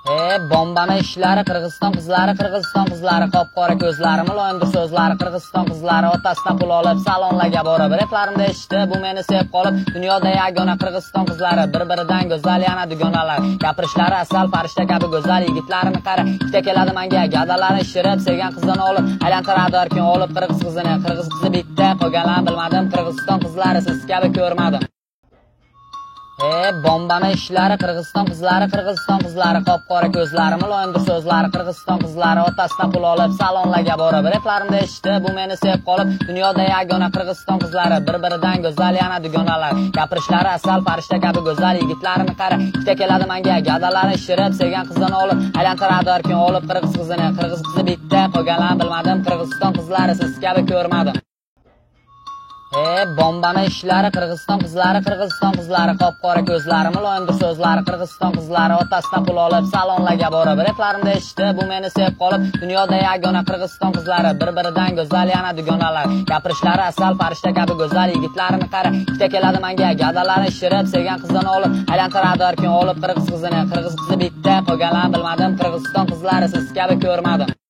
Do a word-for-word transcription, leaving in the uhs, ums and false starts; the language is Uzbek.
E bombani ishlari Qirg'iziston qizlari, Qirg'iziston qizlari, qop-qora ko'zlari, muloyimdir so'zlari, Qirg'iziston qizlari otasidan pul olib salonlarga borib, replarimda eshitdi, bu meni sevib qolib, dunyoda yagona Qirg'iziston qizlari, bir-biridan go'zal yana dugonalar, gapirishlari asal farishta kabi go'zal yigitlarini qara, ikkita keladi menga, gadalarini shirib, sevgan qizini olib, aylantiradi har kun olib qirg'iz qizini, qirg'iz qizi bitta, qolganlarini bilmadim, Qirg'iziston qizlari siz kabi ko'rmadim. E bombani ishlari Qirg'iziston qizlari, Qirg'iziston qizlari, qop-qora ko'zlari, muloyimdir so'zlari, Qirg'iziston qizlari otasidan pul olib salonlarga borib, replarimda eshitdi, bu meni sevib qolib, dunyoda yagona Qirg'iziston qizlari, bir-biridan go'zal yana dugonalar, gapirishlari asal farishta kabi go'zal yigitlarini qara, ikkita keladi menga, gadalarini shirib, sevgan qizini olib, aylantiradi har kun olib qirg'iz qizini, qirg'iz qizi bitta, qolganlarini bilmadim, Qirg'iziston qizlari siz kabi ko'rmadim. E bombani ishlari Qirg'iziston qizlari, Qirg'iziston qizlari, qop-qora ko'zlari, muloyimdir so'zlari, Qirg'iziston qizlari otasidan pul olib salonlarga borib, replarimda eshitdi, bu meni sevib qolib, dunyoda yagona Qirg'iziston qizlari, bir-biridan go'zal yana dugonalar, gapirishlari asal farishta kabi go'zal yigitlarini qara, ikkita keladi menga, gadalarini shirib, sevgan qizini olib, aylantiradi har kun olib qirg'iz qizini, qirg'iz qizi bitta, qolganlarini bilmadim, Qirg'iziston qizlari siz kabi ko'rmadim.